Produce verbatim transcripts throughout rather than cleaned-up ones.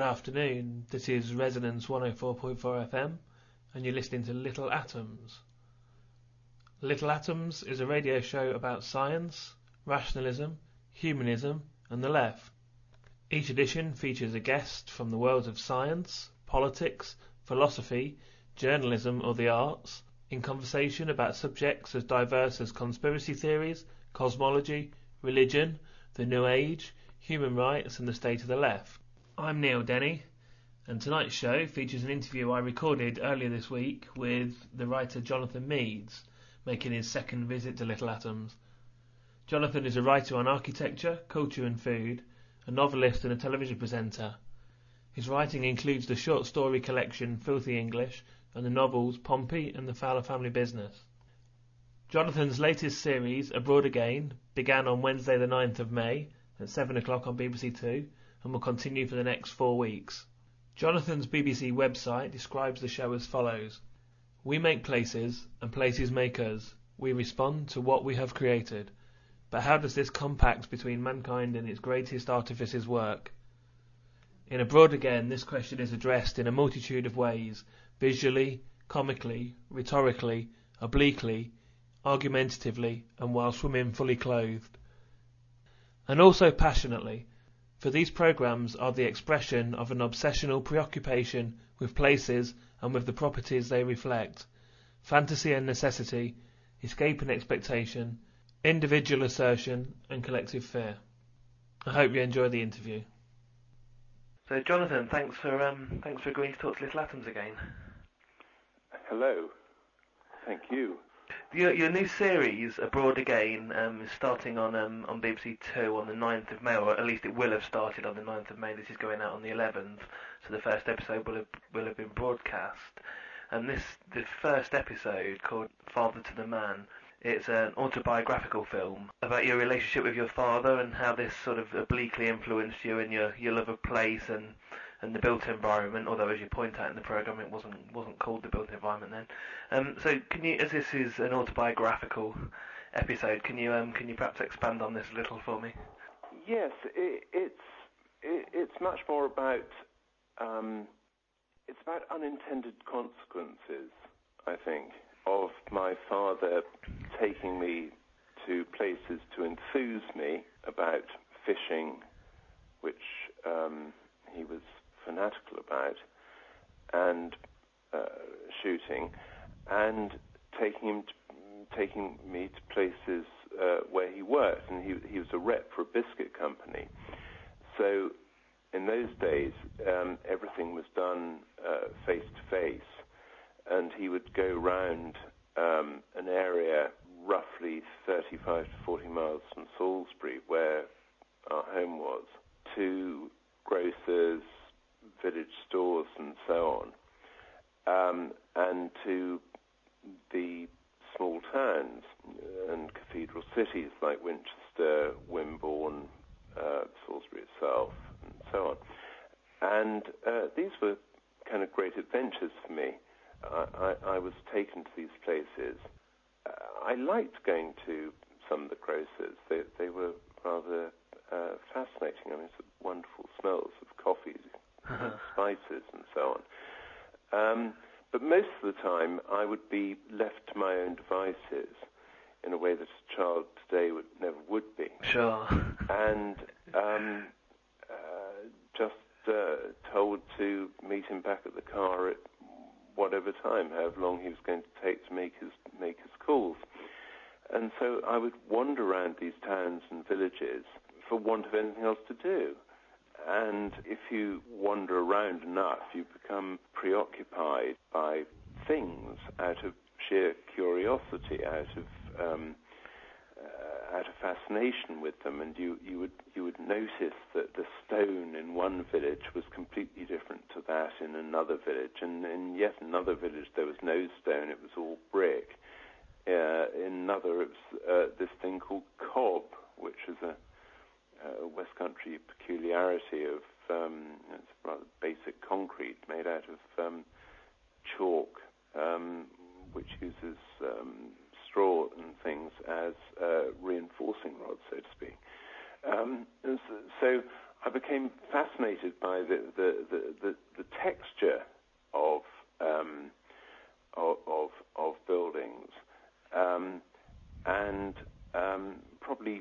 afternoon. This is Resonance one oh four point four F M, and you're listening to Little Atoms. Little Atoms is a radio show about science, rationalism, humanism, and the left. Each edition features a guest from the worlds of science, politics, philosophy, journalism, or the arts, in conversation about subjects as diverse as conspiracy theories, cosmology, religion, the New Age, human rights, and the state of the left. I'm Neil Denny, and tonight's show features an interview I recorded earlier this week with the writer Jonathan Meades, making his second visit to Little Atoms. Jonathan is a writer on architecture, culture and food, a novelist and a television presenter. His writing includes the short story collection Filthy English and the novels Pompey and the Fowler Family Business. Jonathan's latest series, Abroad Again, began on Wednesday the ninth of May at seven o'clock on B B C Two and will continue for the next four weeks. Jonathan's B B C website describes the show as follows: "We make places, and places make us. We respond to what we have created. But how does this compact between mankind and its greatest artifices work? In Abroad Again, this question is addressed in a multitude of ways, visually, comically, rhetorically, obliquely, argumentatively, and whilst women fully clothed. And also passionately, for these programmes are the expression of an obsessional preoccupation with places and with the properties they reflect, fantasy and necessity, escape and expectation, individual assertion and collective fear." I hope you enjoy the interview. So, Jonathan, thanks for um, thanks for agreeing to talk to Little Atoms again. Hello. Thank you. Your, your new series, Abroad Again, um, is starting on um, on B B C Two on the ninth of May, or at least it will have started on the ninth of May. This is going out on the eleventh, so the first episode will have, will have been broadcast. And this, the first episode, called Father to the Man, it's an autobiographical film about your relationship with your father and how this sort of obliquely influenced you and your, your love of place and, and the built environment, although as you point out in the programme it wasn't wasn't called the built environment then. Um, so can you, as this is an autobiographical episode, can you um, can you perhaps expand on this a little for me? Yes, it, it's it, it's much more about um, it's about unintended consequences, I think, of my father taking me to places to enthuse me about fishing, which um, he was fanatical about, and uh, shooting, and taking him to, taking me to places uh, where he worked, and he he was a rep for a biscuit company. So in those days, um, everything was done uh, face to face, and he would go round um, an area roughly thirty-five to forty miles from Salisbury, where our home was, to grocers, village stores, and so on, um, and to the small towns and cathedral cities like Winchester, Wimborne, uh, Salisbury itself, and so on. And uh, these were kind of great adventures for me. I, I, I was taken to these places. Uh, I liked going to some of the grocers. They, they were rather uh, fascinating. I mean, some wonderful smells of coffees, and spices, and so on. Um, but most of the time, I would be left to my own devices in a way that a child today would never would be. Sure. And um, uh, just uh, told to meet him back at the car at whatever time, however long he was going to take to make his make his calls. And so I would wander around these towns and villages for want of anything else to do. And if you wander around enough, you become preoccupied by things out of sheer curiosity, out of um, uh, out of fascination with them. And you, you would you would notice that the stone in one village was completely different to that in another village, and in yet another village there was no stone; it was all brick. Uh, in another, it was uh, this thing called cob, which is a Uh, West Country peculiarity of um, it's rather basic concrete made out of um, chalk, um, which uses um, straw and things as uh, reinforcing rods, so to speak. Um, so, so I became fascinated by the the, the, the, the texture of, um, of of of buildings, um, and um, probably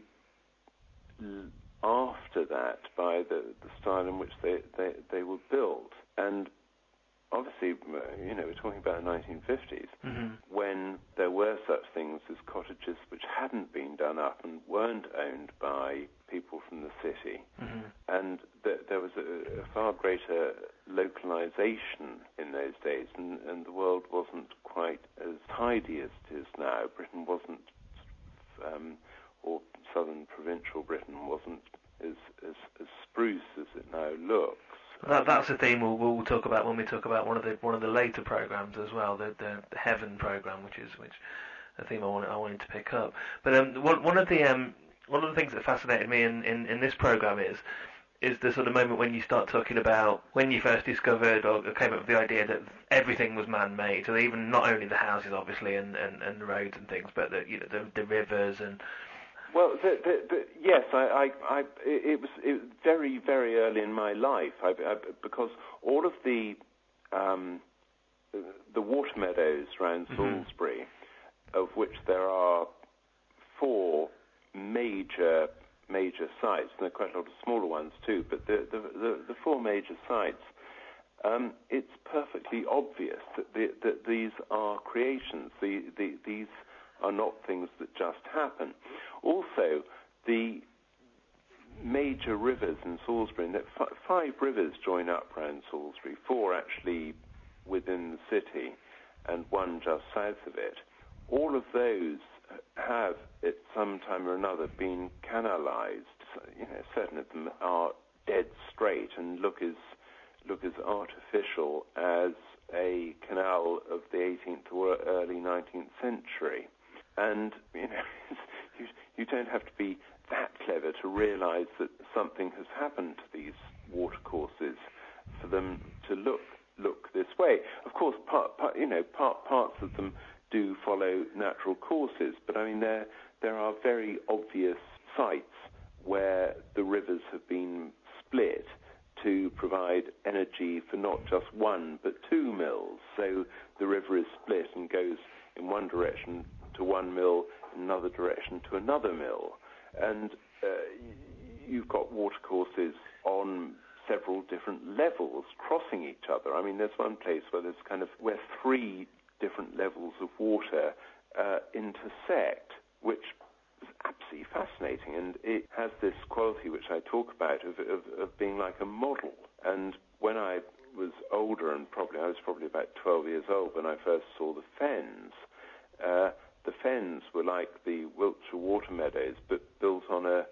l- after that by the, the style in which they, they, they were built. And obviously, you know, we're talking about the nineteen fifties, mm-hmm. when there were such things as cottages which hadn't been done up and weren't owned by people from the city. Mm-hmm. And th- there was a, a far greater localization in those days, and, and the world wasn't quite as tidy as it is now. Britain wasn't, um, or southern provincial Britain wasn't as, as, as spruce as it now looks. That, that's a theme we'll, we'll talk about when we talk about one of the one of the later programs as well, the the, the Heaven program, which is which a theme I wanted I wanted to pick up. But um, one one of the um one of the things that fascinated me in, in, in this program is is the sort of moment when you start talking about when you first discovered or came up with the idea that everything was man-made. So even not only the houses, obviously, and, and, and the roads and things, but the you know the, the rivers and. Well, the, the, the, yes, I, I, I, it was it was very, very early in my life I, I, because all of the um, the water meadows around mm-hmm. Salisbury, of which there are four major major sites, and there are quite a lot of smaller ones too. But the the, the, the four major sites, um, it's perfectly obvious that, the, that these are creations. The, the, these are not things that just happen. Also, the major rivers in Salisbury, and f- five rivers join up around Salisbury, four actually within the city and one just south of it. All of those have at some time or another been canalized. You know, certain of them are dead straight and look as look as artificial as a canal of the eighteenth or early nineteenth century. And, you know, you, you don't have to be that clever to realize that something has happened to these watercourses for them to look look this way. Of course, part, part, you know, part, parts of them do follow natural courses, but I mean, there there are very obvious sites where the rivers have been split to provide energy for not just one but two mills. So the river is split and goes in one direction to one mill, in another direction to another mill. And uh, you've got watercourses on several different levels crossing each other. I mean, there's one place where there's kind of where three different levels of water uh, intersect, which is absolutely fascinating. And it has this quality which I talk about of, of, of being like a model. And when I was older, and probably I was probably about twelve years old when I first saw the Fens, uh, the Fens were like the Wiltshire water meadows, but built on a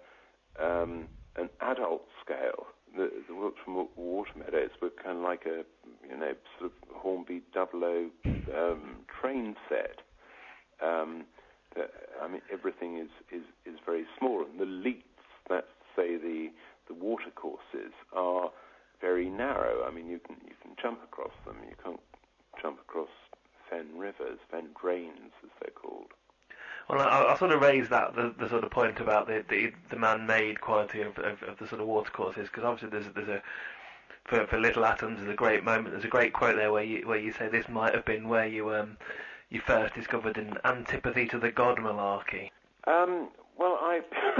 um, an adult scale. The, the Wiltshire water meadows were kind of like a, you know, sort of Hornby double O um, train set. Um, the, I mean, everything is, is, is very small, and the leats, that's say the the water courses, are very narrow. I mean, you can you can jump across them. You can't jump across fen rivers, fen drains, as they're called. Well, I, I sort of raised that the, the sort of point about the the, the man-made quality of, of, of the sort of watercourses, because obviously there's there's a for, for Little Atoms there's a great moment. There's a great quote there where you where you say this might have been where you um you first discovered an antipathy to the god malarkey. Um, well, I,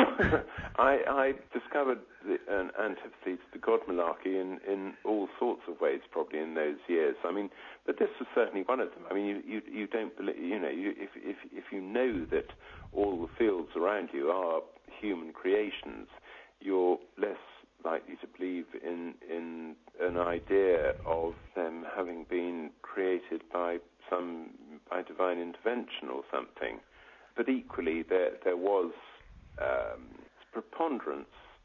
I I discovered the, an antipathy to the god malarkey in, in all sorts of ways, probably in those years. I mean, but this was certainly one of them. I mean, you you, you don't believe, you know, you, if if if you know that all the fields around you are human creations, you're less likely to believe in in an idea of them having been created by some by divine intervention or something. But equally, there there was um, preponderance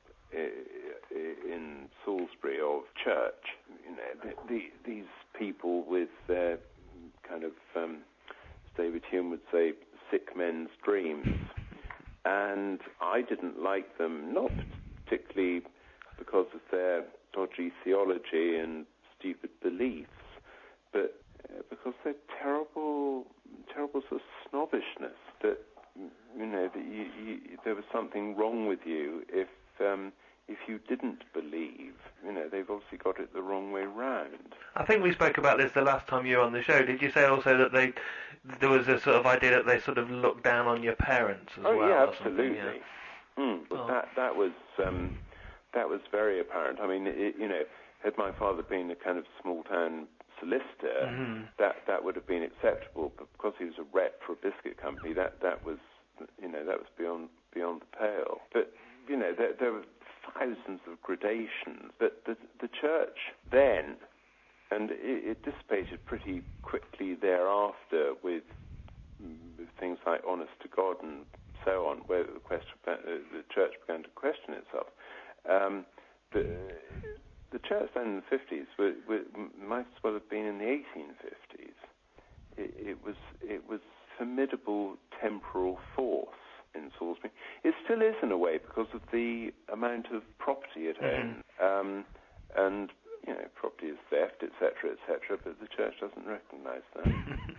in Salisbury of church. You know, the, the, these people with their kind of, um, as David Hume would say, sick men's dreams. And I didn't like them, not particularly because of their dodgy theology and stupid beliefs, but uh, because their terrible, terrible sort of snobbishness. That, you know, that you, you, there was something wrong with you if um, if you didn't believe, you know, they've obviously got it the wrong way round. I think we spoke about this the last time you were on the show. Did you say also that they there was a sort of idea that they sort of looked down on your parents as oh, well? Yeah, or absolutely. Yeah, mm, oh. That that was um, that was very apparent. I mean, it, you know, had my father been a kind of small town solicitor, mm-hmm. that that would have been acceptable. But because he was a rep for a biscuit company, that that was, you know, that was beyond beyond the pale. But you know, there, there were thousands of gradations. But the the church then, and it, it dissipated pretty quickly thereafter with, with things like honest to God and so on, where the question uh, the church began to question itself. Um, the, the church then in the fifties were, were, might as well have been in the eighteen fifties. It, it was it was formidable temporal force in Salisbury. It still is in a way because of the amount of property it owns, mm-hmm. um, and you know, property is theft, et cetera, et cetera. But the church doesn't recognise that.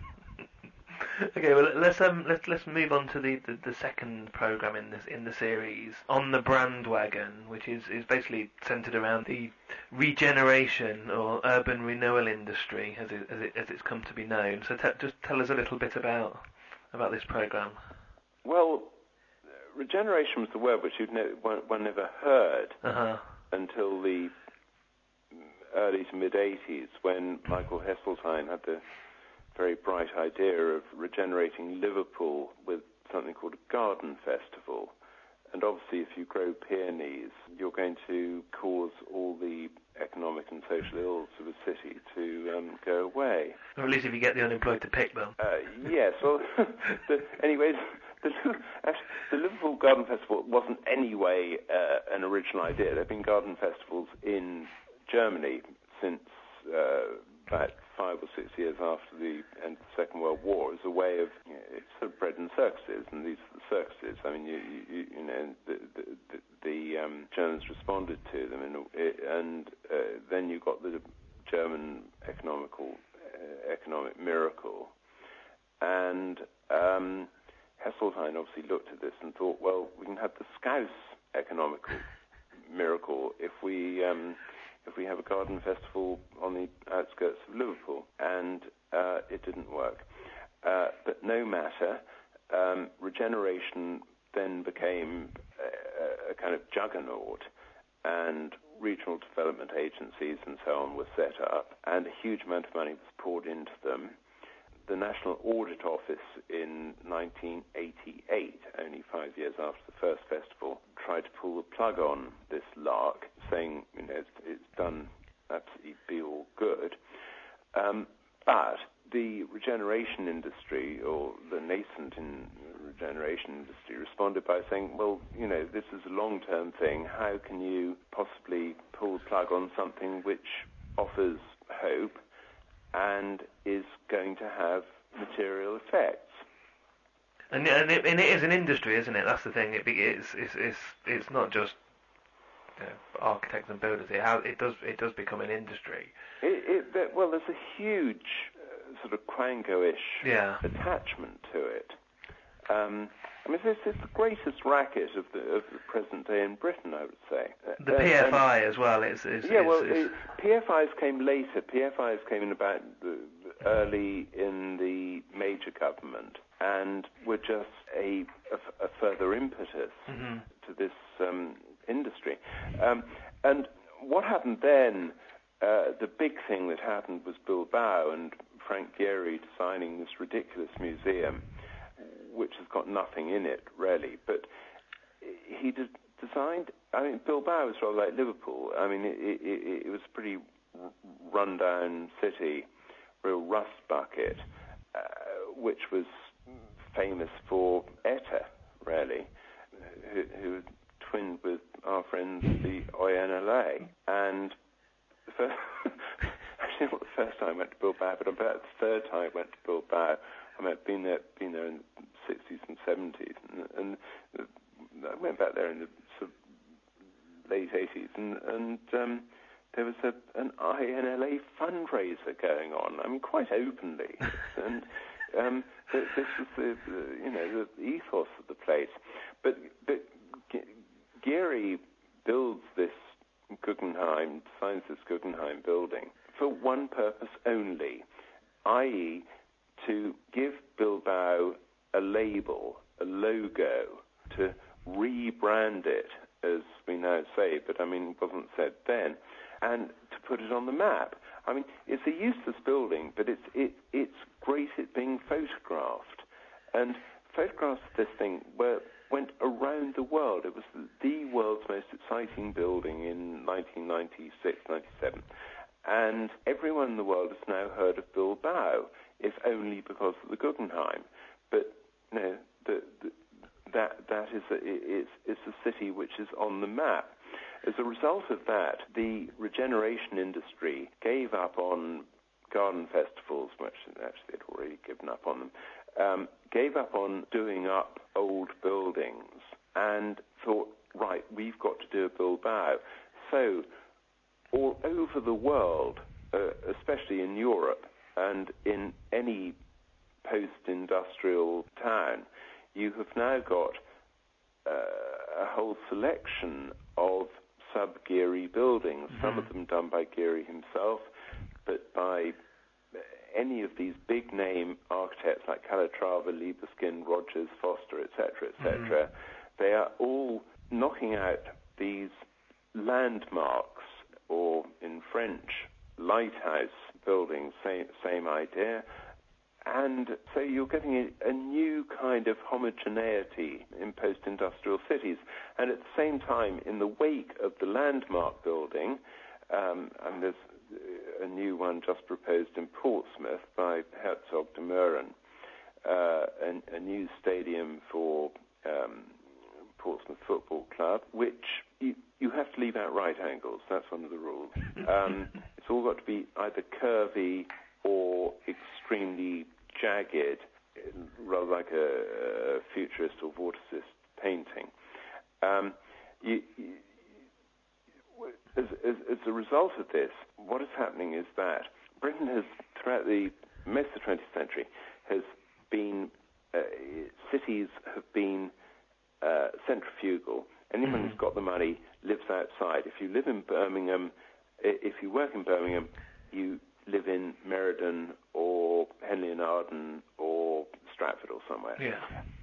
Okay, well let's um let's let's move on to the, the, the second program in this in the series, On the Brandwagon, which is, is basically centered around the regeneration or urban renewal industry as it as it as it's come to be known. So te- just tell us a little bit about about this program. Well, regeneration was the word which you'd ne- one, one never heard uh-huh. until the early to mid eighties, when Michael Heseltine had the very bright idea of regenerating Liverpool with something called a garden festival. And obviously, if you grow peonies, you're going to cause all the economic and social ills of a city to um, go away. Or at least if you get the unemployed to pick them. Uh, yes, well, the, anyway, the, actually, the Liverpool Garden Festival wasn't anyway uh, an original idea. There have been garden festivals in Germany since uh, about five or six years after the end of the Second World War, as a way of, you know, it's sort of bread and circuses, and these are the circuses. I mean, you you, you know, the the, the, the um, Germans responded to them, and, and uh, then you got the German economical uh, economic miracle, and um, Heseltine obviously looked at this and thought, well, we can have the Scouse economical miracle if we um, if we have a garden festival on the outskirts of Liverpool, and uh, it didn't work. Uh, but no matter, um, regeneration then became a, a kind of juggernaut, and regional development agencies and so on were set up, and a huge amount of money was poured into them. The National Audit Office in nineteen eighty-eight, only five years after the first festival, tried to pull the plug on this lark, saying, you know, it's, it's done absolutely be all good. Um, but the regeneration industry, or the nascent in regeneration industry, responded by saying, well, you know, this is a long-term thing. How can you possibly pull the plug on something which offers hope and is going to have material effects? And, and, it, and it is an industry, isn't it? That's the thing. It, it's, it's, it's, it's not just, you know, architects and builders. It, has, it does it does become an industry. It, it, well, there's a huge uh, sort of Quango-ish yeah. attachment to it. Um, I mean, it's, it's the greatest racket of the of the present day in Britain, I would say. The uh, P F I as well. It's, it's, yeah, it's, well, it's, it, P F Is came later. P F Is came in about the, early in the major government, and were just a, a, a further impetus mm-hmm. to this um, industry. Um, and what happened then? Uh, the big thing that happened was Bilbao and Frank Gehry designing this ridiculous museum, which has got nothing in it, really. But he did, designed, I mean, Bilbao was rather like Liverpool. I mean, it, it, it was a pretty run-down city, real rust bucket, uh, which was famous for ETA, really, who, who twinned with our friends, the O N L A. And the first, actually not the first time I went to Bilbao, but about the third time I went to Bilbao. I mean, I've been there, been there in the sixties and seventies, and, and I went back there in the sort of late eighties, and, and um, there was a, an I N L A fundraiser going on. I mean, quite openly, and um, this was the, the you know the ethos of the place. But but Gehry builds this Guggenheim, designs this Guggenheim building for one purpose only, that is to give Bilbao a label, a logo, to rebrand it, as we now say, but I mean, it wasn't said then, and to put it on the map. I mean, it's a useless building, but it's it, it's great at being photographed. And photographs of this thing were, went around the world. It was the world's most exciting building in nineteen ninety-six, ninety-seven. And everyone in the world has now heard of Bilbao, if only because of the Guggenheim. But, you know, the, the, that, that is a, it's, it's a city which is on the map. As a result of that, the regeneration industry gave up on garden festivals, which actually they'd already given up on them, um, gave up on doing up old buildings and thought, right, we've got to do a Bilbao. So all over the world, uh, especially in Europe and in any post-industrial town, you have now got uh, a whole selection of sub-Gehry buildings, mm-hmm. some of them done by Gehry himself, but by any of these big-name architects like Calatrava, Libeskind, Rogers, Foster, et cetera, et cetera. Mm-hmm. They are all knocking out these landmarks, or in French, lighthouse buildings, same, same idea. And so you're getting a, a new kind of homogeneity in post-industrial cities. And at the same time, in the wake of the landmark building, um, and there's a new one just proposed in Portsmouth by Herzog de Meuron, uh, a, a new stadium for um, Portsmouth Football Club, which you, you have to leave out right angles. That's one of the rules. Um, it's all got to be either curvy or extremely jagged, rather like a, a futurist or vorticist painting. Um, you, you, as, as, as a result of this, what is happening is that Britain has, throughout the most of the twentieth century, has been, uh, cities have been uh, centrifugal. Anyone mm-hmm. who's got the money lives outside. If you live in Birmingham, if you work in Birmingham, you live in Meriden or Henley and Arden or Stratford or somewhere. Yeah.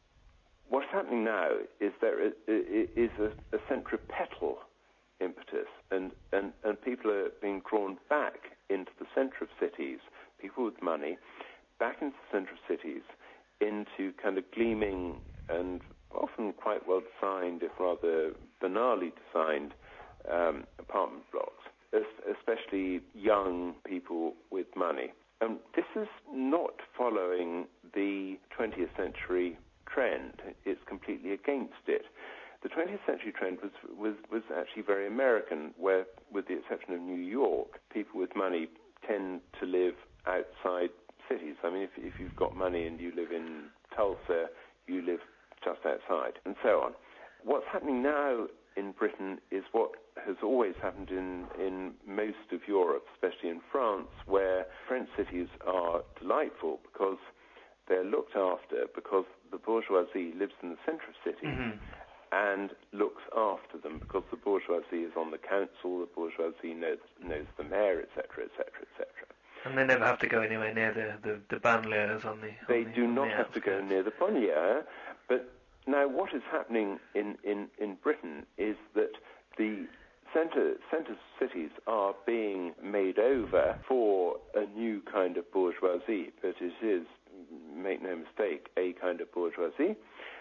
What's happening now is there is, is a, a centripetal impetus, and, and, and people are being drawn back into the centre of cities, people with money, back into the centre of cities, into kind of gleaming and often quite well designed, if rather banally designed, um, apartment blocks, especially young people with money. Um, this is not following the twentieth century trend. It's completely against it. The twentieth century trend was, was, was actually very American, where, with the exception of New York, people with money tend to live outside cities. I mean, if, if you've got money and you live in Tulsa, you live just outside, and so on. What's happening now in Britain is what has always happened in, in most of Europe, especially in France, where French cities are delightful because they're looked after, because the bourgeoisie lives in the centre of cities mm-hmm. and looks after them, because the bourgeoisie is on the council, the bourgeoisie knows, knows the mayor, et cetera, et cetera, et cetera. And they never have to go anywhere near the, the, the banlieues on the They on the, do on not the have to go near the banlieue, but now what is happening in, in, in Britain is that the centre, centre cities are being made over for a new kind of bourgeoisie, but it is, make no mistake, a kind of bourgeoisie,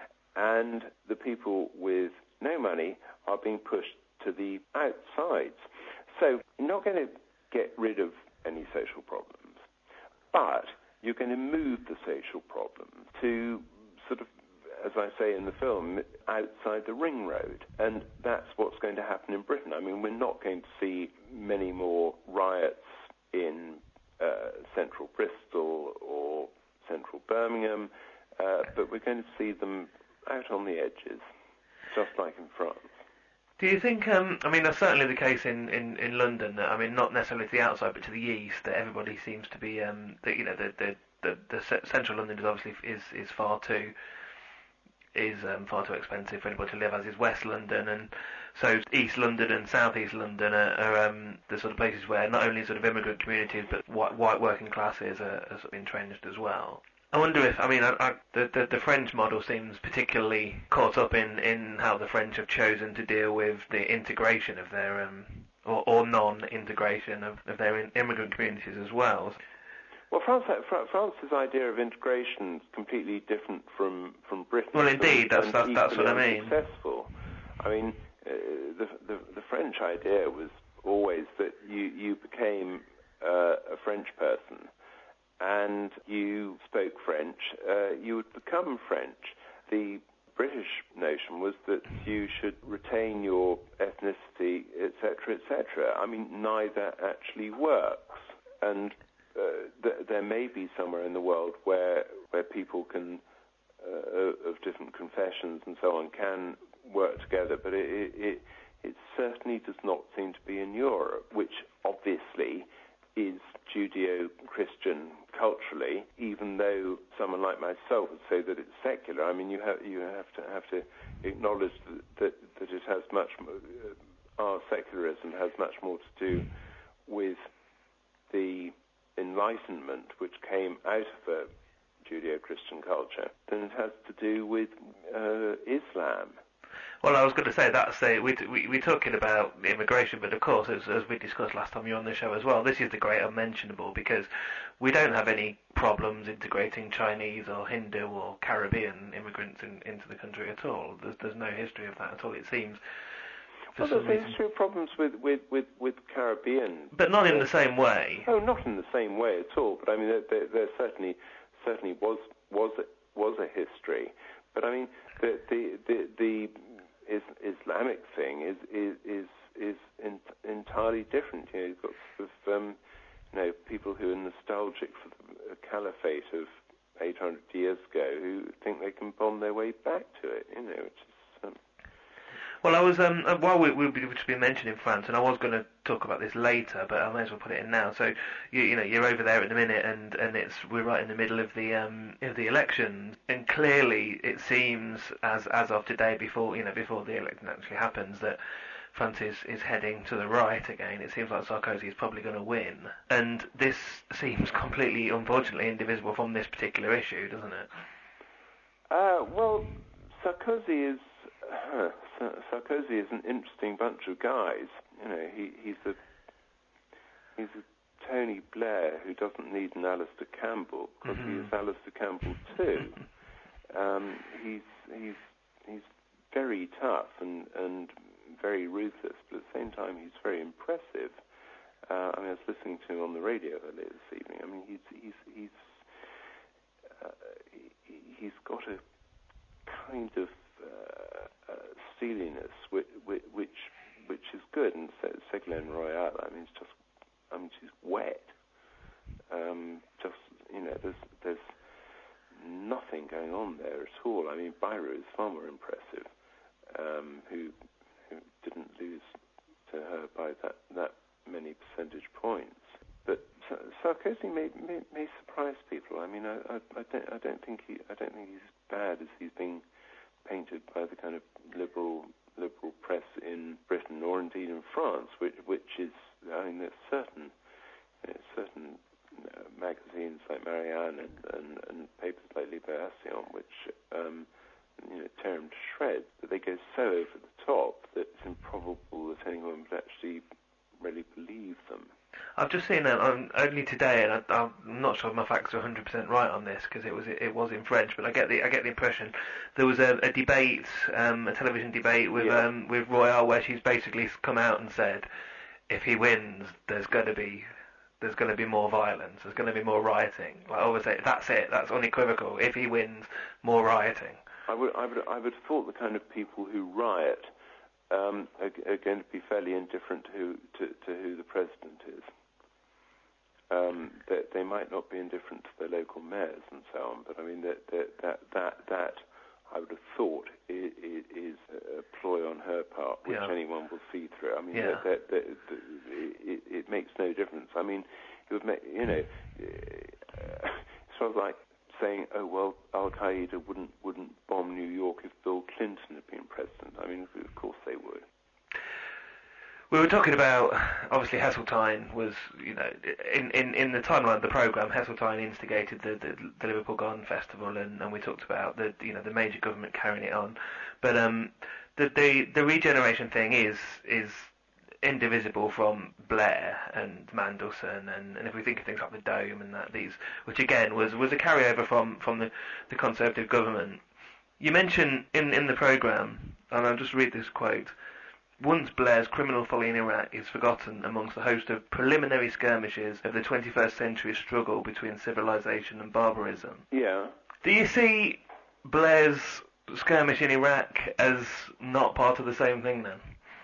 and the people with no money are being pushed to the outsides. So you're not going to get rid of any social problems, but you're going to move the social problems to sort of, as I say in the film, outside the ring road. And that's what's going to happen in Britain. I mean, we're not going to see many more riots in uh, central Bristol or central Birmingham, uh, but we're going to see them out on the edges, just like in France. Do you think, um, I mean, that's certainly the case in, in, in London, that, I mean, not necessarily to the outside, but to the east, that everybody seems to be, um, that, you know, the, the, the, the central London is obviously is, is far too is um, far too expensive for anybody to live, as is West London, and so East London and South East London are, are um, the sort of places where not only sort of immigrant communities but white, white working classes are, are sort of entrenched as well. I wonder if, I mean, I, I, the, the the French model seems particularly caught up in, in how the French have chosen to deal with the integration of their, um, or, or non-integration of, of their in, immigrant communities as well. Well, France, France's idea of integration is completely different from, from Britain. Well, indeed, that's that's, that's what I mean. Successful. I mean, uh, the, the the French idea was always that you you became uh, a French person, and you spoke French, uh, you would become French. The British notion was that you should retain your ethnicity, et cetera, et cetera. I mean, neither actually works, and uh, th- there may be somewhere in the world where where people can uh, of different confessions and so on can work together, but it, it it certainly does not seem to be in Europe, which obviously is Judeo-Christian culturally, even though someone like myself would say that it's secular. I mean, you have you have to have to acknowledge that that, that it has much more, uh, our secularism has much more to do with the Enlightenment, which came out of a Judeo-Christian culture, than it has to do with uh, Islam. Well, I was going to say that's a, we, we, we're talking about immigration, but of course, as, as we discussed last time you were on the show as well, this is the great unmentionable, because we don't have any problems integrating Chinese or Hindu or Caribbean immigrants in, into the country at all. There's, there's no history of that at all, it seems. Well, there's a history of problems with, with, with, with Caribbean. But not in the same way. Oh, not in the same way at all. But I mean, there, there, there certainly certainly was was a, was a history. But I mean, the the the, the is, Islamic thing is is is, is in, entirely different. You know, you've got sort of um, you know people who are nostalgic for the caliphate of eight hundred years ago who think they can bomb their way back to it. You know, which is. Um, Well, I was um while we we've just been mentioning France, and I was going to talk about this later, but I may as well put it in now. So you you know you're over there at the minute, and, and it's we're right in the middle of the um of the election, and clearly it seems as as of today, before you know before the election actually happens, that France is, is heading to the right again. It seems like Sarkozy is probably going to win, and this seems completely, unfortunately, indivisible from this particular issue, doesn't it? Uh, well, Sarkozy is. Uh, Sarkozy is an interesting bunch of guys. You know, he, he's a he's a Tony Blair who doesn't need an Alistair Campbell because mm-hmm. he is Alistair Campbell too. um, he's he's he's very tough and, and very ruthless, but at the same time he's very impressive. Uh, I mean, I was listening to him on the radio earlier this evening. I mean, he's he's he's uh, he, he's got a kind of Uh, uh, steeliness, which, which which is good, and Ségolène Royal, I mean, it's just, I mean, she's wet. Um, just you know, there's there's nothing going on there at all. I mean, Bayrou is far more impressive, um, who who didn't lose to her by that that many percentage points. But Sarkozy may, may may surprise people. I mean, I, I, I don't I don't think he I don't think he's as bad as he's being painted by the kind of liberal liberal press in Britain or indeed in France, which which is, I mean, there's certain you know, certain uh, magazines like Marianne and, and, and papers like Libération which um, you know tear them to shreds, but they go so over the top that it's improbable that anyone would actually really believe them. I've just seen that um, only today, and I, I'm not sure if my facts are one hundred percent right on this because it was it, it was in French. But I get the I get the impression there was a, a debate, um, a television debate with yeah. um, with Royal, where she's basically come out and said, if he wins, there's going to be there's going to be more violence, there's going to be more rioting. Like I always say, that's it, that's unequivocal. If he wins, more rioting. I would I would I would have thought the kind of people who riot Um, are, are going to be fairly indifferent to who, to, to who the president is. Um, that they might not be indifferent to their local mayors and so on, but I mean that that that that, that I would have thought is, is a ploy on her part, which yeah. anyone will see through. I mean, yeah. that, that, that, that, it, it makes no difference. I mean, it would make you know, it's sort of like saying, oh well, Al Qaeda wouldn't wouldn't bomb New York if Bill Clinton had been president. I mean, of course they would. We were talking about, obviously Heseltine was, you know, in, in, in the timeline of the programme, Heseltine instigated the, the, the Liverpool Garden Festival, and, and we talked about the, you know, the major government carrying it on. But um, the, the the regeneration thing is is indivisible from Blair and Mandelson, and, and if we think of things like the Dome and that, these, which again was, was a carryover from, from the, the Conservative government. You mention in, in the programme, and I'll just read this quote, "Once Blair's criminal folly in Iraq is forgotten amongst the host of preliminary skirmishes of the twenty-first century struggle between civilization and barbarism." Yeah. Do you see Blair's skirmish in Iraq as not part of the same thing then?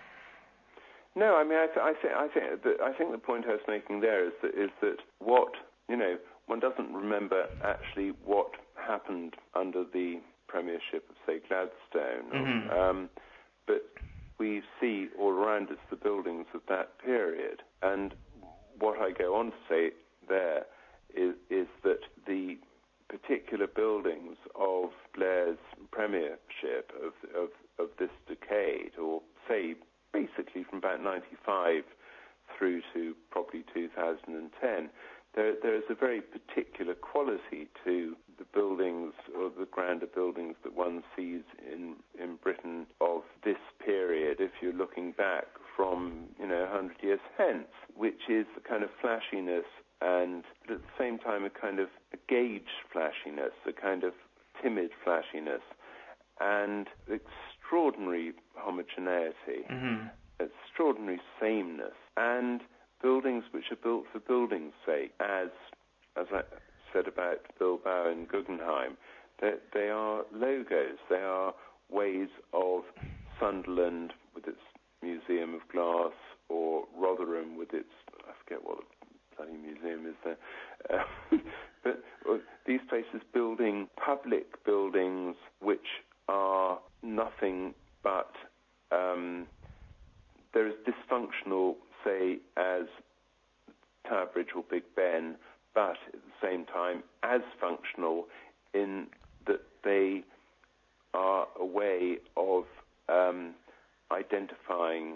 No, I mean, I, th- I think I think that I think the point I was making there is that is that what you know one doesn't remember actually what happened under the premiership of, say, Gladstone, Mm-hmm. or, um, but we see all around us the buildings of that period, and what I go on to say there is is that the particular buildings of Blair's premiership of of, of this decade, or say basically from about ninety-five through to probably two thousand ten, there there is a very particular quality to the buildings, or the grander buildings that one sees in in Britain of this period, if you're looking back from, you know, one hundred years hence, which is the kind of flashiness and at the same time a kind of a gauge flashiness, a kind of timid flashiness, and extraordinary homogeneity, Mm-hmm. extraordinary sameness, and buildings which are built for building's sake, as as I said about Bilbao and Guggenheim. They, they are logos, they are ways of Sunderland with its Museum of Glass, or Rotherham with its, I forget what the bloody museum is there, uh, but uh, these places building public buildings which are nothing but, um, they're as dysfunctional, say, as Tower Bridge or Big Ben, but at the same time as functional in that they are a way of um, identifying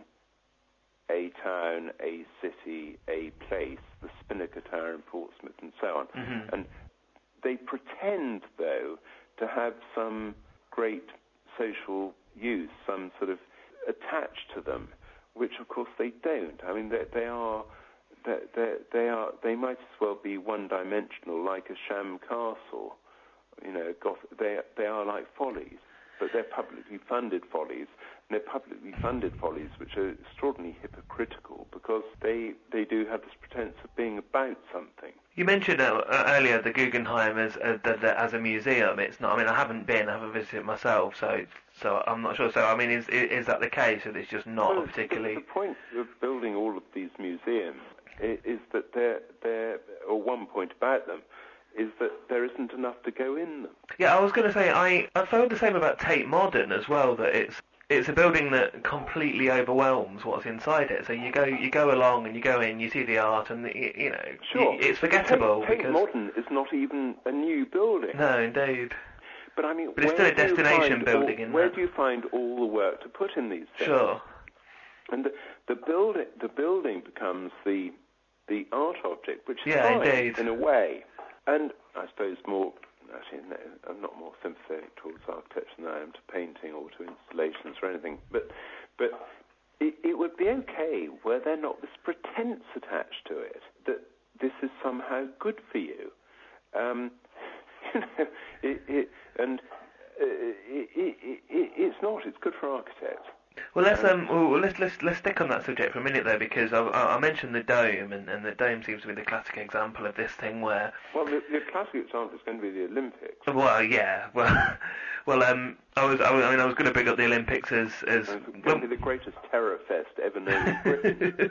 a town, a city, a place, the Spinnaker Tower in Portsmouth and so on. Mm-hmm. And they pretend, though, to have some great social use, some sort of attached to them, which of course they don't. I mean, they, they are... They, they, they are. They might as well be one-dimensional, like a sham castle. You know, goth- they they are like follies, but they're publicly funded follies, and they're publicly funded follies which are extraordinarily hypocritical because they they do have this pretense of being about something. You mentioned uh, earlier the Guggenheim as uh, the, the, as a museum. It's not. I mean, I haven't been. I haven't visited myself, so so I'm not sure. So I mean, is is, is that the case? That it's just not well, a particularly. The, the point of building all of these museums is that they're, they're, or one point about them, is that there isn't enough to go in them. Yeah, I was going to say, I, I felt the same about Tate Modern as well, that it's it's a building that completely overwhelms what's inside it. So you go you go along and you go in, you see the art, and, the, you know, sure. it's forgettable. Tate, Tate because Modern is not even a new building. No, indeed. But I mean, but it's still a destination building. All, in where that. do you find all the work to put in these things? Sure. And the, the building the building becomes the the art object, which is yeah, fine indeed. in a way. And I suppose more, actually, no, I'm not more sympathetic towards architecture than I am to painting or to installations or anything. But but it, it would be okay were there not this pretense attached to it that this is somehow good for you. Um, you know, it, it, and uh, it, it, it, it's not. It's good for architects. Well, let's um, well, let's let's let's stick on that subject for a minute though, because I, I mentioned the Dome, and, and the Dome seems to be the classic example of this thing where. Well, the, the classic example is going to be the Olympics. Well, yeah, well, well, um, I was, I, was, I mean, I was going to bring up the Olympics as as. It's going to be the greatest terror fest ever known in Britain.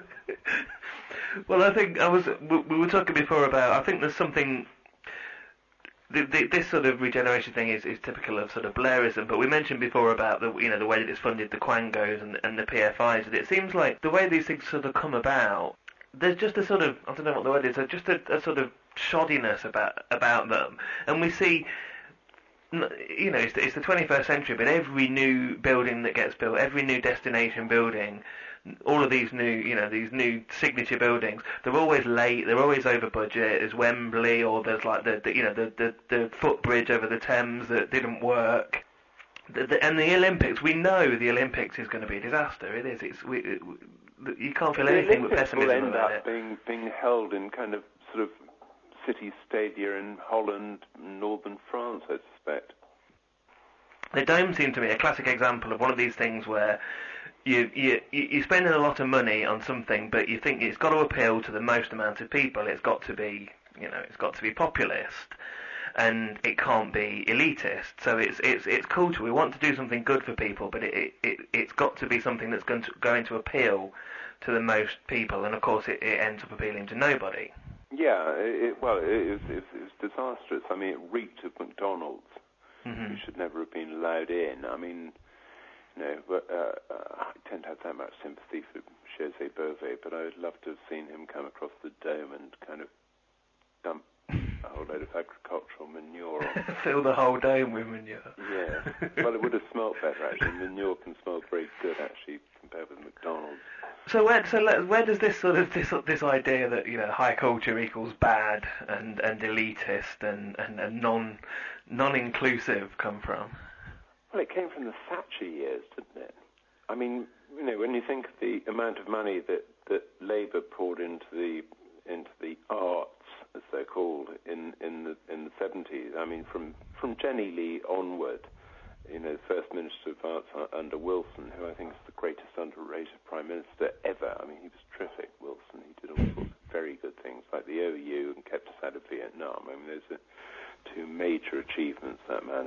Well, I think I was. We, we were talking before about. I think there's something. The, the, this sort of regeneration thing is, is typical of sort of Blairism, but we mentioned before about the you know the way that it's funded the Quangos and, and the P F Is, and it seems like the way these things sort of come about, there's just a sort of, I don't know what the word is, just a, a sort of shoddiness about about them, and we see you know, it's the, it's the twenty-first century, but every new building that gets built, every new destination building, all of these new, you know, these new signature buildings, they're always late, they're always over budget. There's Wembley, or there's like the, the you know, the, the, the footbridge over the Thames that didn't work. The, the, and the Olympics, we know the Olympics is going to be a disaster. It is. It's we, it, you can't feel the anything Olympics but pessimism will end about up it. being being held in kind of sort of city stadia in Holland, northern France, I suspect. The Dome seemed to me a classic example of one of these things where you you you're spending a lot of money on something, but you think it's got to appeal to the most amount of people. It's got to be, you know, it's got to be populist, and it can't be elitist. So it's it's it's culture. We want to do something good for people, but it, it, it it's got to be something that's going to going to appeal to the most people, and of course it, it ends up appealing to nobody. Yeah, it, well, it was, it, was, it was disastrous. I mean, it reeked of McDonald's. Mm-hmm. You should never have been allowed in. I mean, you know, but, uh, uh, I tend to have that much sympathy for José Bové, but I would love to have seen him come across the Dome and kind of dump a whole load of agricultural manure on. Fill the whole dome with manure. Yeah. Well, it would have smelled better, actually. Manure can smell very good, actually, compared with McDonald's. So where, so let, where does this sort of this this idea that, you know, high culture equals bad and, and elitist and, and, and non non inclusive come from? Well, it came from the Thatcher years, didn't it? I mean, you know, when you think of the amount of money that, that Labour poured into the into the arts, as they're called, in, in the in the seventies. I mean, from from Jenny Lee onward, you know, First Minister of Arts under Wilson, who I think is the greatest underrated Prime Minister ever. I mean, he was terrific, Wilson. He did all sorts of very good things, like the O U, and kept us out of Vietnam. I mean, those are two major achievements that man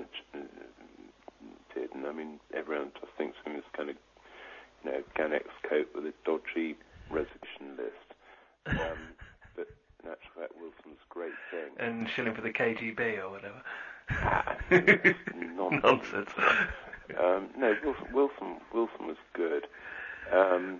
did. And I mean, everyone just thinks of him as kind of, you know, Ganex Cope with a dodgy resolution list. Um, but in actual fact, Wilson was a great thing. And shilling for the K G B or whatever. Nonsense. Nonsense. Um, no, Wilson, Wilson, Wilson was good. Um,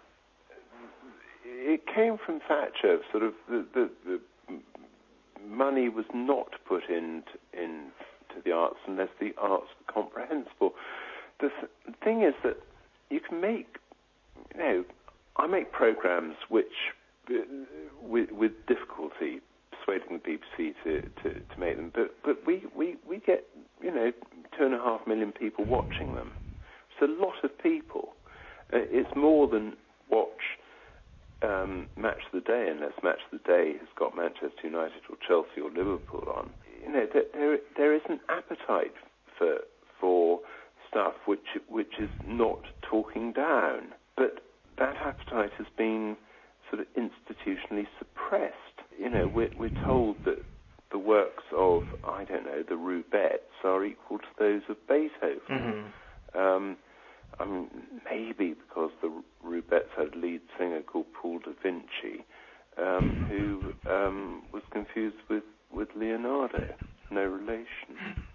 it came from Thatcher. Sort of the, the, the money was not put into into the arts unless the arts were comprehensible. The th- thing is that you can make, you know, I make programs which, uh, with, with difficulty, persuading the B B C to, to, to make them, but but we, we, we get, you know, two and a half million people watching them. It's a lot of people. Uh, it's more than watch um, Match of the Day, unless Match of the Day has got Manchester United or Chelsea or Liverpool on. You know, there there, there is an appetite for for stuff which which is not talking down, but that appetite has been sort of institutionally suppressed. You know, we're, we're told that the works of, I don't know, the Rubettes are equal to those of Beethoven. Mm-hmm. Um, I mean, maybe because the Rubettes had a lead singer called Paul da Vinci, um, who um, was confused with, with Leonardo. No relation.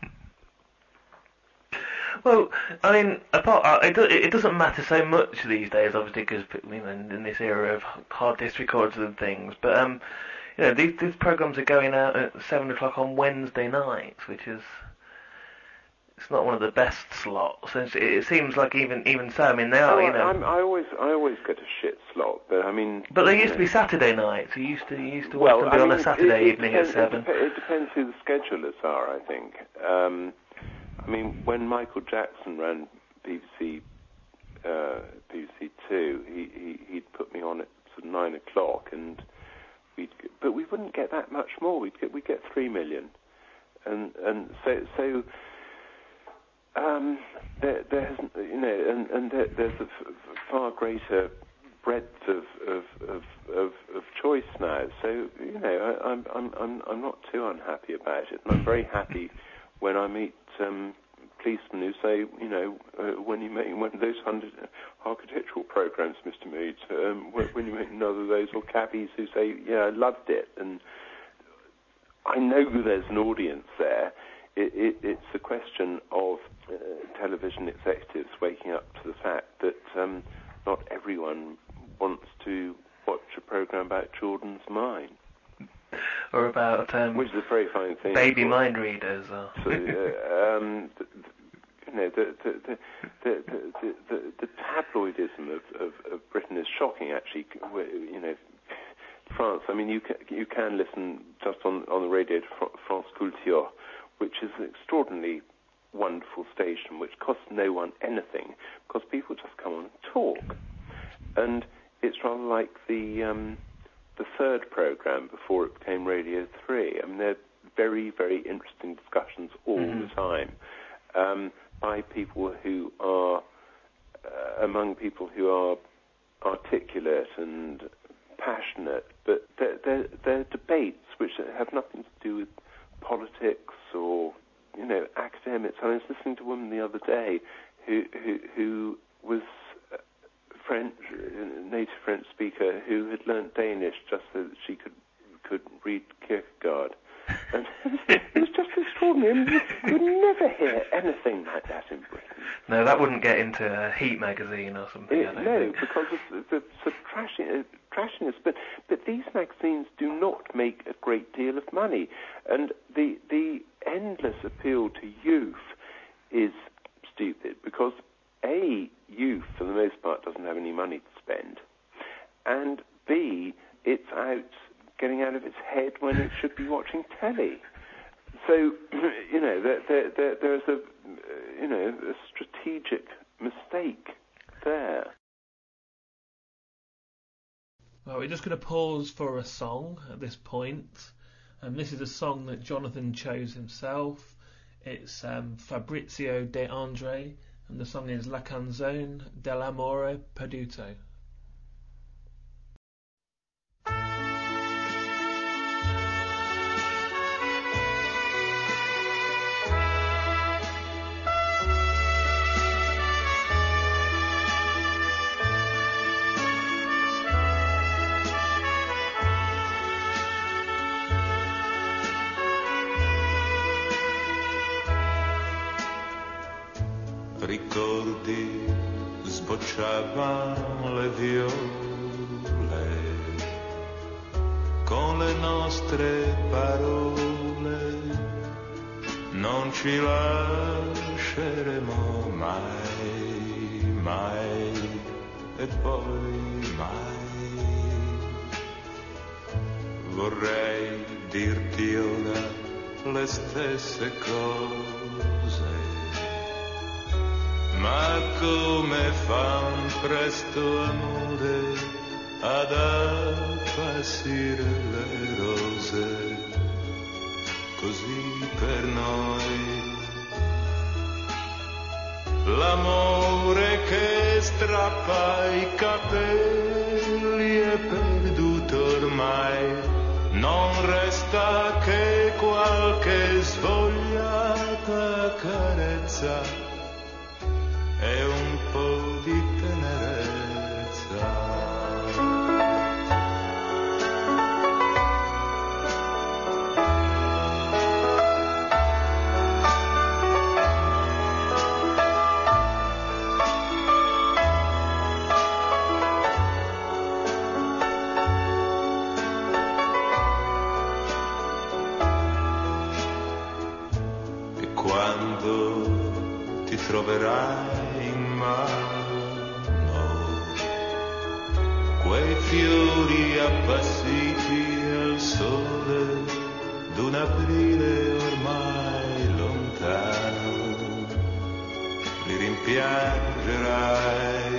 Well, I mean, apart, uh, it, do, it doesn't matter so much these days, obviously, because, you know, in this era of hard disk records and things. But um, you know, these these programs are going out at seven o'clock on Wednesday nights, which is it's not one of the best slots. It, it seems like even even so, I mean, they are, oh, you know. I'm, I always I always get a shit slot, but I mean. But they used to be Saturday nights. You used to you used to well, watch them be I on mean, a Saturday it, it evening depends, at seven. It, dep- it depends who the schedulers are, I think. Um, I mean, when Michael Jackson ran B B C uh, B B C Two, he, he he'd put me on at sort of nine o'clock, and we'd get, but we wouldn't get that much more. We'd get we get three million, and and so so. Um, there, there's, you know, and, and there, there's a f- far greater breadth of, of, of, of, of choice now. So, you know, I, I'm, I'm, I'm, I'm not too unhappy about it. And I'm very happy when I meet um, policemen who say, you know, uh, when you make one of those hundred architectural programs, Mister Mood, um, when you make another of those, or cabbies who say, yeah, I loved it. And I know there's an audience there. It, it, it's a question of uh, television executives waking up to the fact that um, not everyone wants to watch a program about Jordan's mine. or about um, which is a very fine thing. Baby mind readers. Or so, uh, um, the, the, you know, the the the the, the, the, the tabloidism of, of, of Britain is shocking. Actually, you know, France. I mean, you can, you can listen just on on the radio to France Culture, which is an extraordinarily wonderful station, which costs no one anything because people just come on and talk, and it's rather like the um, the third program before it became Radio Three. I mean, they're very, very interesting discussions all mm-hmm. the time um, by people who are uh, among people who are articulate and passionate, but they're, they're, they're debates which have nothing to do with politics or, you know, academics. I was listening to a woman the other day who who, who was a French, a native French speaker who had learnt Danish just so that she could could read Kierkegaard. And it was just extraordinary. I mean, you would never hear anything like that in Britain. No, that wouldn't get into a Heat magazine or something. It, I don't no, think. because of the, the, the trashing, uh, trashiness. But but these magazines do not make a great deal of money, and the the endless appeal to youth is stupid because A, youth for the most part doesn't have any money to spend, and B, it's out getting out of its head when it should be watching telly. So, you know, there, there, there, there's a, you know, a strategic mistake there. Well, we're just going to pause for a song at this point. And this is a song that Jonathan chose himself. It's um, Fabrizio De André, and the song is La Canzone dell'amore perduto. Ricordi sbocciavano le viole con le nostre parole, non ci lasceremo mai, mai e poi mai. Vorrei dirti ora le stesse cose, ma come fa un presto amore ad appassire le rose, così per noi l'amore che strappa i capelli è perduto ormai, non resta che qualche svogliata carezza e un po' di tenerezza. E quando ti troverai quei fiori appassiti al sole d'un aprile ormai lontano, li rimpiangerai,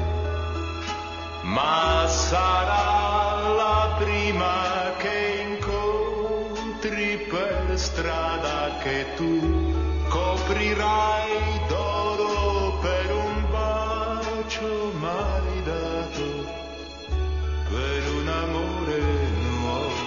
ma sarà la prima che incontri per strada che tu coprirai d'oro per un bacio mai dato, per un amore nuovo.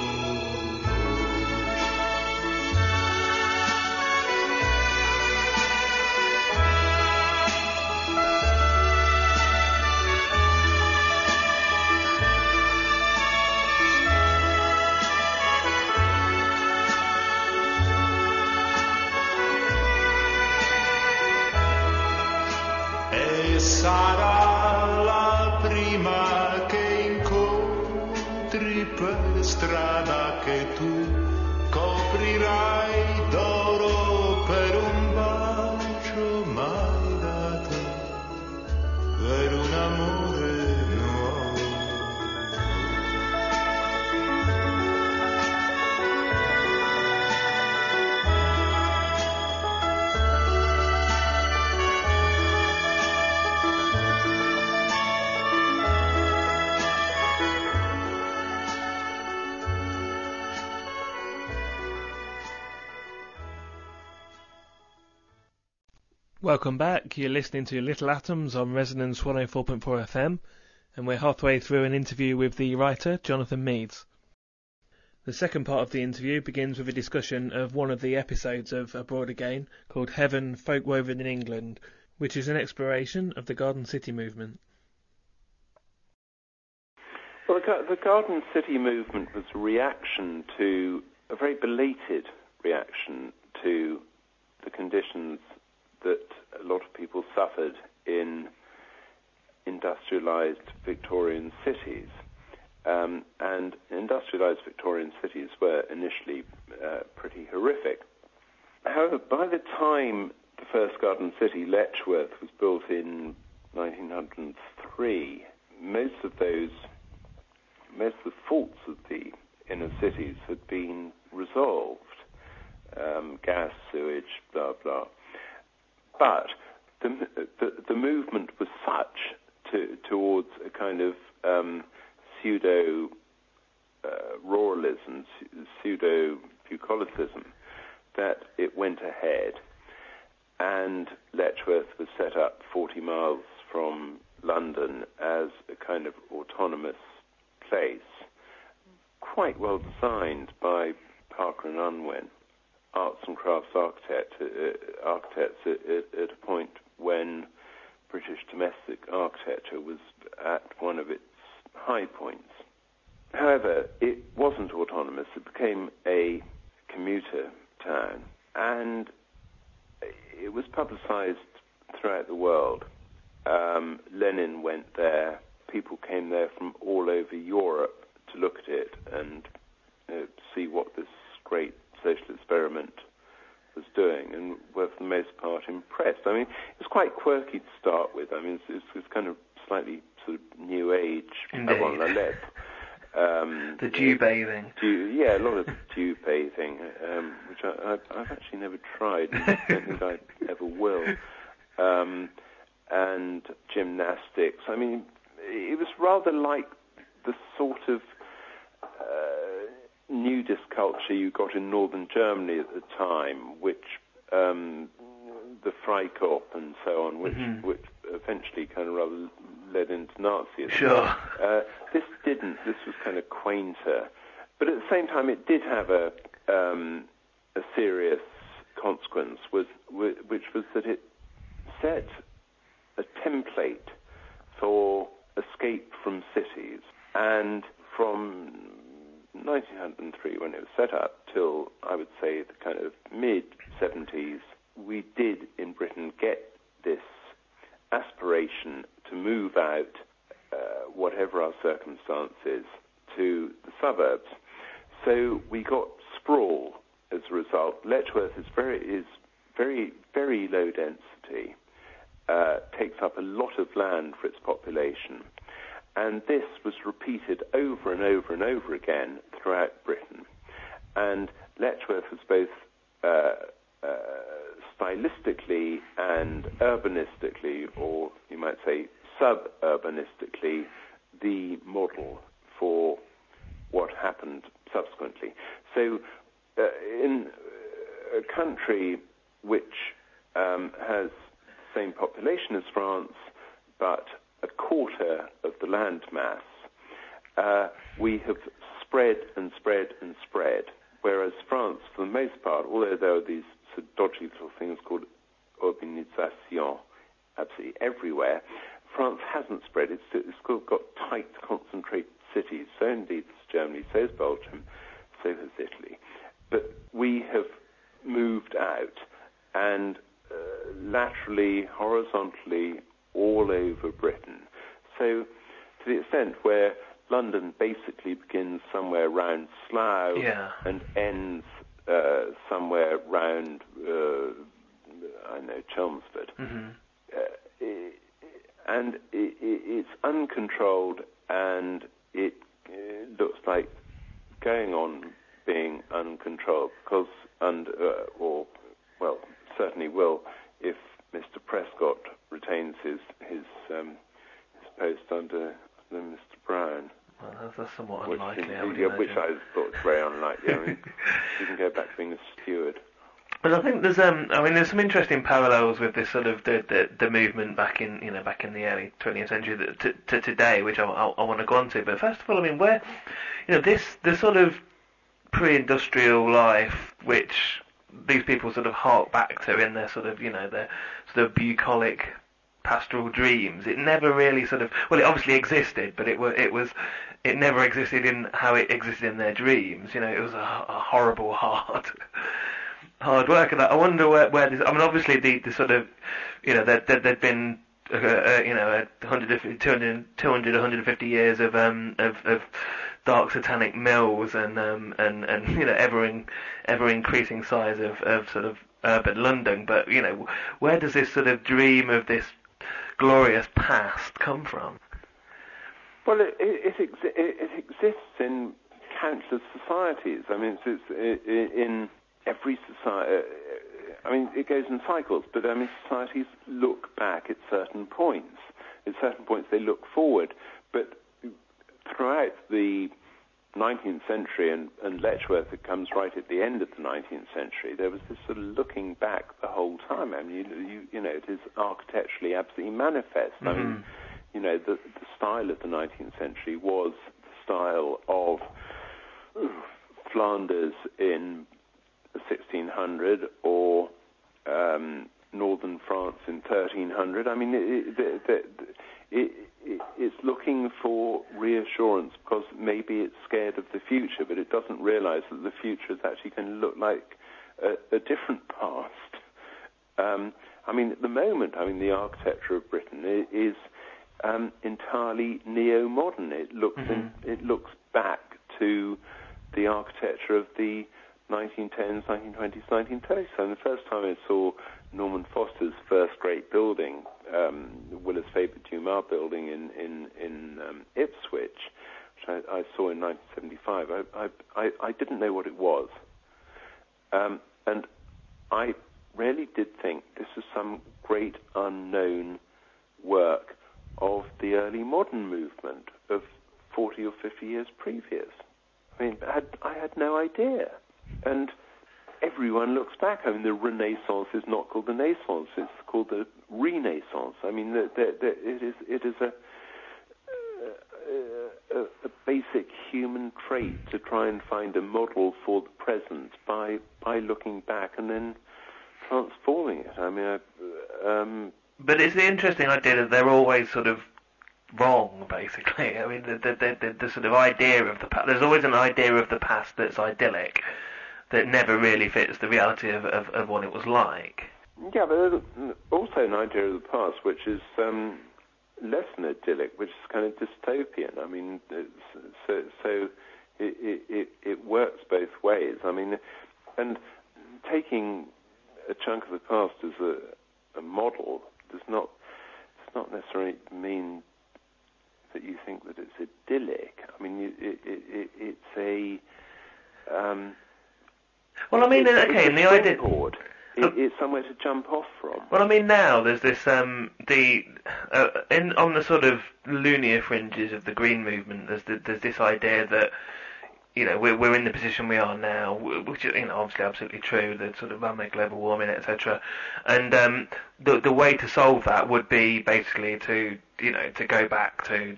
E sarà la prima che incontri per strada che tu Welcome back. You're listening to Little Atoms on Resonance one oh four point four F M, and we're halfway through an interview with the writer, Jonathan Meades. The second part of the interview begins with a discussion of one of the episodes of Abroad Again, called Heaven Folk Woven in England, which is an exploration of the Garden City movement. Well, the, the Garden City movement was a reaction to, a very belated reaction to the conditions that a lot of people suffered in industrialized Victorian cities. Um, and industrialized Victorian cities were initially uh, pretty horrific. However, by the time the first Garden City, Letchworth, was built in nineteen oh three, most of those, most of the faults of the inner cities had been resolved. Um, gas, sewage, blah, blah. But the, the, the movement was such to, towards a kind of um, pseudo uh, ruralism, pseudo bucolicism, that it went ahead, and Letchworth was set up forty miles from London as a kind of autonomous place, quite well designed by Parker and Unwin, arts and crafts architect, uh, architects at, at, at a point when British domestic architecture was at one of its high points. However, it wasn't autonomous. It became a commuter town, and it was publicized throughout the world. Um, Lenin went there. People came there from all over Europe to look at it and uh, see what this great social experiment was doing, and were for the most part impressed. I mean, it was quite quirky to start with. I mean, it's, it's, it's kind of slightly sort of new age, avant la lettre. Um, the dew bathing. Dew, yeah, a lot of dew bathing, um, which I, I've, I've actually never tried, and I don't think I ever will. Um, and gymnastics. I mean, it was rather like the sort of uh, nudist culture you got in northern Germany at the time, which um, the Freikorps and so on, which, mm-hmm. which eventually kind of rather led into Nazism. Sure. Uh, this didn't. This was kind of quainter, but at the same time, it did have a um, a serious consequence, was which was that it set a template for escape from cities, and from nineteen oh three, when it was set up, till I would say the kind of mid seventies, we did in Britain get this aspiration to move out, uh, whatever our circumstances, to the suburbs. So we got sprawl as a result. Letchworth is very is very very low density, uh, takes up a lot of land for its population, and this was repeated over and over and over again throughout Britain. And Letchworth was both uh, uh, stylistically and urbanistically, or you might say suburbanistically, the model for what happened subsequently. So uh, in a country which um, has the same population as France, but a quarter of the land mass, uh, we have spread and spread and spread, whereas France, for the most part, although there are these sort of dodgy little things called urbanisation absolutely everywhere, France hasn't spread. It's, it's still got tight, concentrated cities. So indeed is Germany, so is Belgium, so has Italy. But we have moved out, and uh, laterally, horizontally, all over Britain. So to the extent where London basically begins somewhere round Slough, yeah. and ends uh, somewhere round, uh, I know, Chelmsford. Mm-hmm. Uh, it, and it, it, it's uncontrolled, and it, it looks like going on being uncontrolled, because, and, uh, or, well, certainly will, if Mister Prescott retains his his, um, his post under, under Mister Brown. Well, that's, that's somewhat which, unlikely, is, I would yeah, imagine. which I thought was very unlikely. I mean, you can go back to being a steward. But I think there's um I mean there's some interesting parallels with this sort of the the, the movement back in you know back in the early twentieth century that, to, to today, which I, I, I want to go on to. But first of all, I mean where you know this the sort of pre-industrial life which these people sort of hark back to in their sort of you know their sort of bucolic pastoral dreams. It never really sort of well it obviously existed, but it was it was it never existed in how it existed in their dreams. You know it was a, a horrible hard. hard work, and I wonder where, where this, I mean, obviously the, the sort of, you know, there, there, there'd been, uh, uh, you know, one hundred, two hundred, two hundred, one hundred fifty years of, um, of, of dark satanic mills and, um, and, and, you know, ever in, ever increasing size of, of sort of urban London, but, you know, where does this sort of dream of this glorious past come from? Well, it, it, it, exi- it exists in countless societies. I mean, it's, it's in every society, I mean, it goes in cycles, but I mean, societies look back at certain points. At certain points, they look forward. But throughout the nineteenth century, and, and Letchworth, it comes right at the end of the nineteenth century, there was this sort of looking back the whole time. I mean, you, you, you know, it is architecturally absolutely manifest. Mm-hmm. I mean, you know, the, the style of the nineteenth century was the style of Flanders in sixteen hundred or um, northern France in thirteen hundred. I mean, it, it, it, it, it, it's looking for reassurance because maybe it's scared of the future, but it doesn't realise that the future is actually going to look like a, a different past. Um, I mean, at the moment, I mean, the architecture of Britain is um, entirely neo-modern. It looks mm-hmm. in, it looks back to the architecture of the nineteen tens, nineteen twenties, nineteen thirties. So the first time I saw Norman Foster's first great building, um, the Willis Faber Dumas building in in, in um, Ipswich, which I, I saw in nineteen seventy-five, I, I, I didn't know what it was. Um, and I really did think this was some great unknown work of the early modern movement of forty or fifty years previous. I mean, I had, I had no idea. And everyone looks back. I mean, the Renaissance is not called the Naissance; it's called the Renaissance. I mean, the, the, the, it is it is a, a, a basic human trait to try and find a model for the present by by looking back and then transforming it. I mean, I, um, but it's the interesting idea that they're always sort of wrong, basically. I mean, the the, the, the sort of idea of the past. There's always an idea of the past that's idyllic, that never really fits the reality of, of, of what it was like. Yeah, but there's also an idea of the past which is um, less than idyllic, which is kind of dystopian. I mean, so so it, it it works both ways. I mean, and taking a chunk of the past as a, a model does not does not necessarily mean that you think that it's idyllic. I mean, it, it, it, it's a um, Well, I mean, it's, okay, it's and the idea... It, it's somewhere to jump off from. Well, I mean, now there's this, um, the, uh, in, on the sort of loonier fringes of the Green movement, there's, the, there's this idea that, you know, we're, we're in the position we are now, which is, you know, obviously absolutely true, the sort of man-made global warming, et cetera. And, um, the, the way to solve that would be basically to, you know, to go back to,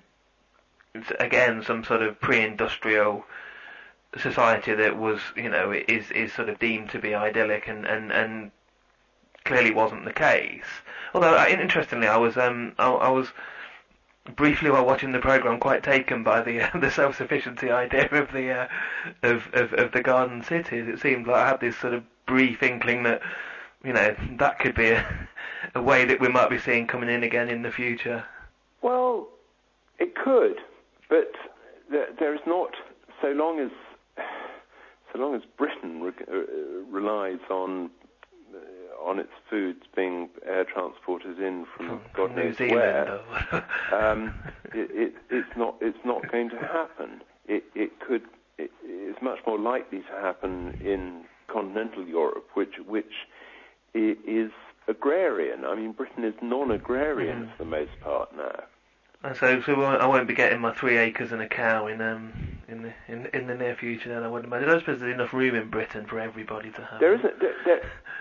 again, some sort of pre-industrial society that was, you know, is is sort of deemed to be idyllic, and, and, and clearly wasn't the case. Although, uh, interestingly, I was um I, I was briefly while watching the program quite taken by the uh, the self-sufficiency idea of the uh, of, of of the garden cities. It seemed like I had this sort of brief inkling that, you know, that could be a, a way that we might be seeing coming in again in the future. Well, it could, but there, there is not, so long as so long as Britain re- uh, relies on uh, on its foods being air transported in from, from God knows where, um, it, it, it's not it's not going to happen. It, it could it is much more likely to happen in continental Europe, which which is agrarian. I mean, Britain is non-agrarian mm. for the most part now. And so, so I won't be getting my three acres and a cow in um in the in, in the near future. Then I would imagine. I don't suppose there's enough room in Britain for everybody to have. There isn't. There, there,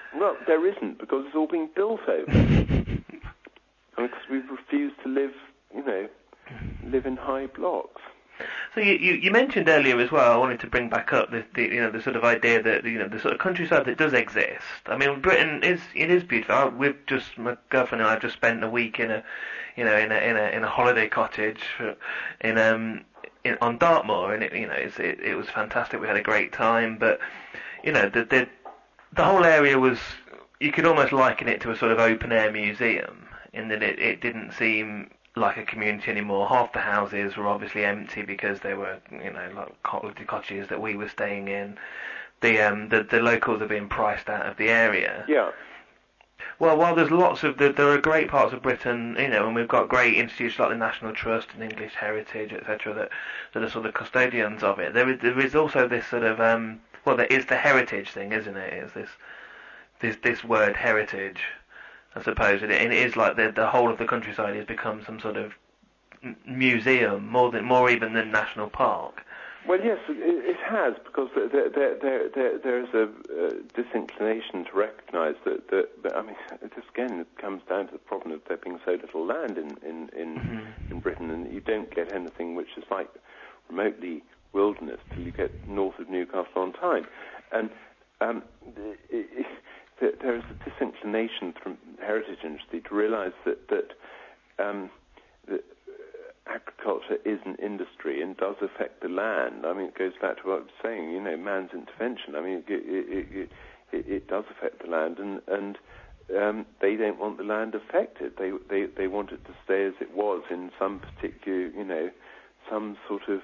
Well, there isn't, because it's all being built over. I mean, because we refuse to live, you know, live in high blocks. So you, you, you mentioned earlier as well, I wanted to bring back up the, the you know the sort of idea that you know the sort of countryside that does exist. I mean, Britain is it is beautiful. I, we've just my girlfriend and I have just spent a week in a you know in a in a in a holiday cottage for, in um in, on Dartmoor, and it you know it's, it it was fantastic. We had a great time, but you know the the the whole area was, you could almost liken it to a sort of open air museum in that it, it didn't seem like a community anymore. Half the houses were obviously empty because they were, you know, like quality cottages that we were staying in. The um the, the locals are being priced out of the area. Yeah. Well, while there's lots of the, there are great parts of Britain, you know, and we've got great institutions like the National Trust and English Heritage, et cetera, that that are sort of custodians of it. There is there is also this sort of um well, there is the heritage thing, isn't it? It's this this this word heritage. I suppose it, it is like the the whole of the countryside has become some sort of m- museum, more than more even than national park. Well, yes, it, it has, because there there there there there is a uh, disinclination to recognise that, that that I mean, this again it comes down to the problem of there being so little land in in in, mm-hmm. in Britain, and you don't get anything which is like remotely wilderness till you get north of Newcastle on Tyne, and um. It, it, there is a disinclination from heritage industry to realise that that, um, that agriculture is an industry and does affect the land. I mean, it goes back to what I was saying. You know, man's intervention. I mean, it it, it, it, it does affect the land, and and um, they don't want the land affected. They they they want it to stay as it was in some particular, you know, some sort of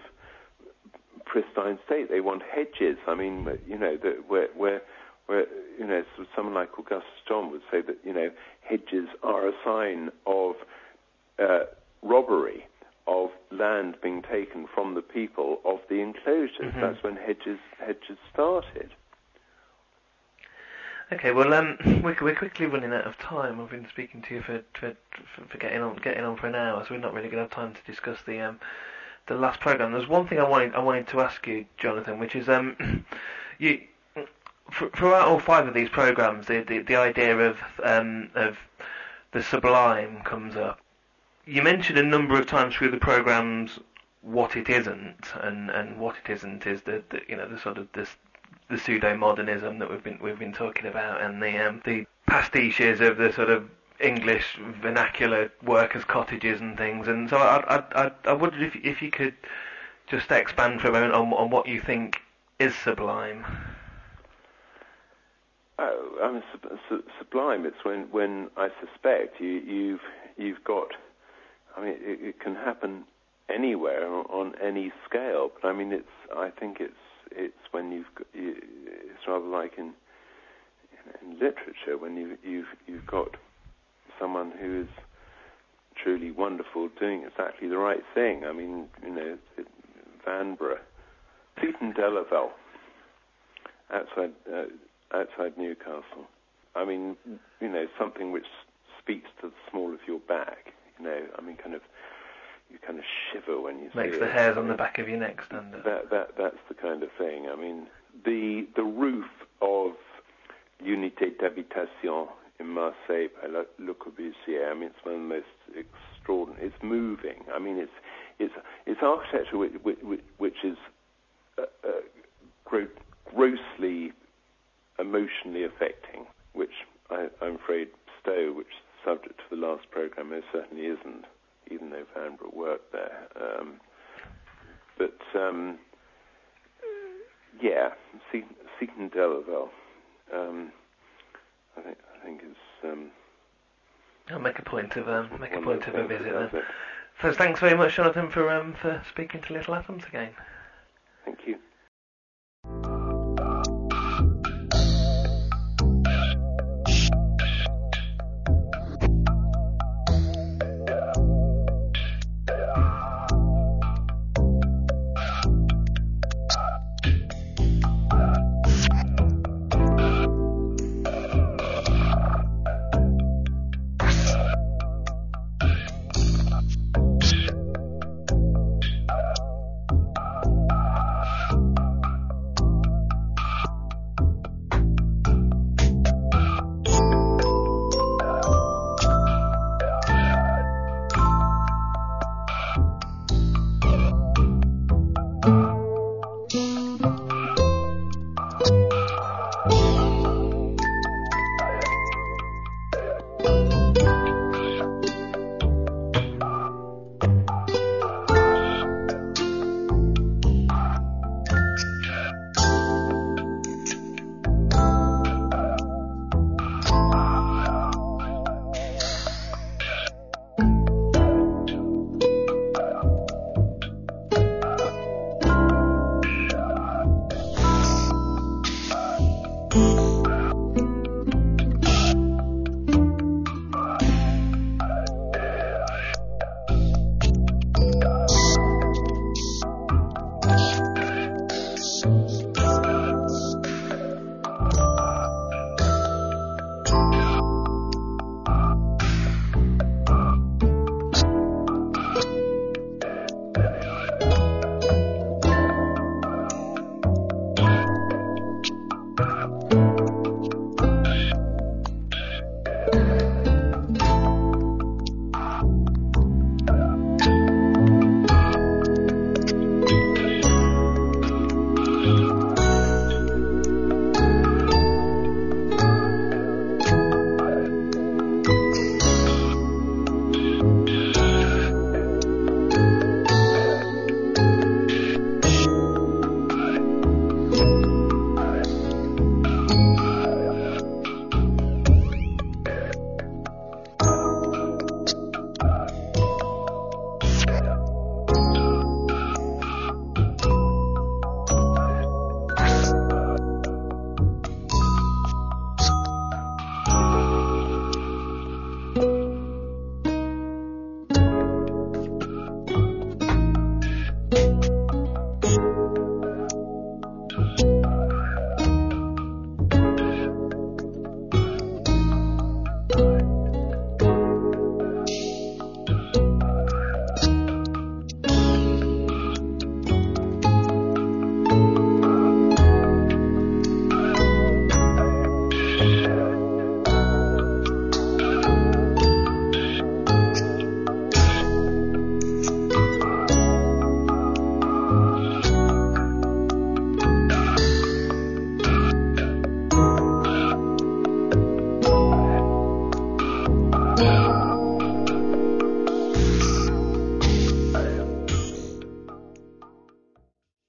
pristine state. They want hedges. I mean, you know, that where where. where, you know, so someone like Augustus John would say that, you know, hedges are a sign of uh, robbery, of land being taken from the people of the enclosures. Mm-hmm. That's when hedges hedges started. Okay, well, um, we're, we're quickly running out of time. I've been speaking to you for for, for getting on getting on for an hour, so we're not really going to have time to discuss the um the last program. There's one thing I wanted I wanted to ask you, Jonathan, which is um you. Throughout all five of these programs, the, the, the idea of um, of the sublime comes up. You mentioned a number of times through the programs what it isn't, and, and what it isn't is the, the you know the sort of this the pseudo modernism that we've been we've been talking about, and the um, the pastiches of the sort of English vernacular workers' cottages and things. And so I I I, I wondered if if you could just expand for a moment on on what you think is sublime. Uh, I mean, sub- sub- sublime. It's when, when I suspect you, you've you've got. I mean, it, it can happen anywhere on, on any scale. But I mean, it's. I think it's it's when you've. Got, you, it's rather like in, in in literature when you you've you've got someone who is truly wonderful doing exactly the right thing. I mean, you know, it, Vanbrugh, Seaton Delaval, outside. Uh, outside Newcastle. I mean, you know, something which speaks to the small of your back, you know, I mean, kind of, you kind of shiver when you Makes see it. Makes the hairs on the back of your neck stand up. That, that, that's the kind of thing. I mean, the the roof of Unité d'Habitation in Marseille by Le, Le Corbusier, I mean, it's one of the most extraordinary, it's moving. I mean, it's it's it's architecture which, which, which is uh, uh, gro- grossly emotionally affecting, which I, I'm afraid Stowe, which is the subject of the last programme, most certainly isn't, even though Vanbrugh worked there. Um, but, um, yeah, Seaton Delaval, um, I think I think is... Um, I'll make a point of um, make a point of a visit then. So thanks very much, Jonathan, for um, for speaking to Little Atoms again. Thank you.